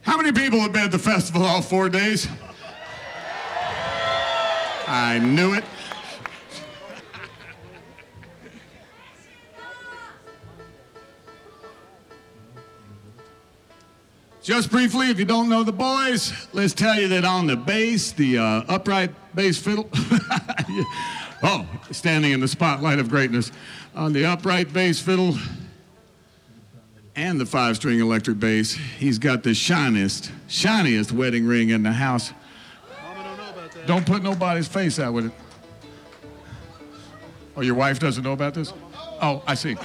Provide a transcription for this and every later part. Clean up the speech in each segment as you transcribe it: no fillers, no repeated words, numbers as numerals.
How many people have been at the festival all 4 days? I knew it. Just briefly, if you don't know the boys, let's tell you that on the bass, the upright bass fiddle, oh, standing in the spotlight of greatness, on the upright bass fiddle and the 5-string electric bass, he's got the shiniest wedding ring in the house. Mama don't know about that. Don't put nobody's face out with it. Oh, your wife doesn't know about this? Oh, I see.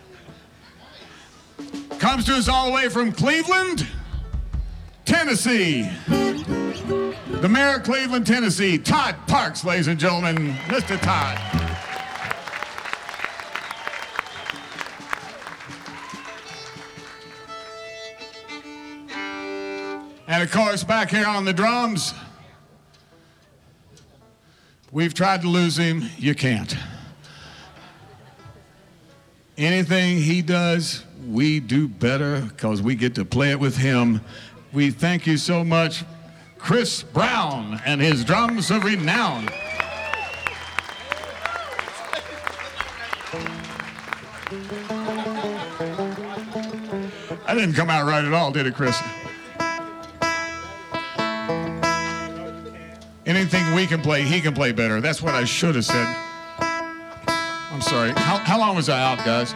Comes to us all the way from Cleveland, Tennessee. The mayor of Cleveland, Tennessee, Todd Parks, ladies and gentlemen. Mr. Todd. And of course, back here on the drums, we've tried to lose him. You can't. Anything he does, we do better because we get to play it with him. We thank you so much, Chris Brown and his drums of renown. That didn't come out right at all, did it, Chris? Anything we can play, he can play better. That's what I should have said. I'm sorry. How long was I out, guys?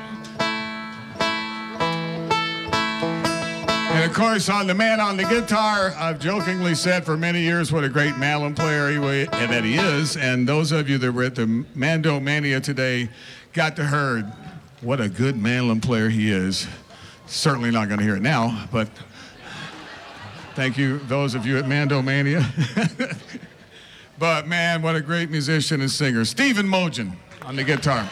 And of course, on the man on the guitar, I've jokingly said for many years what a great mandolin player that he is. And those of you that were at the Mando Mania today got to hear what a good mandolin player he is. Certainly not going to hear it now, but thank you, those of you at Mando Mania. But man, what a great musician and singer. Stephen Mogen on the guitar.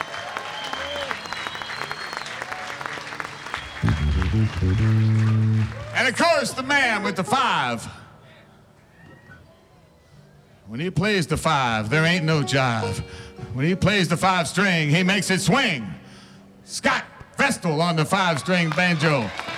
And of course, the man with the 5. When he plays the 5, there ain't no jive. When he plays the 5-string, he makes it swing. Scott Vestal on the 5-string banjo.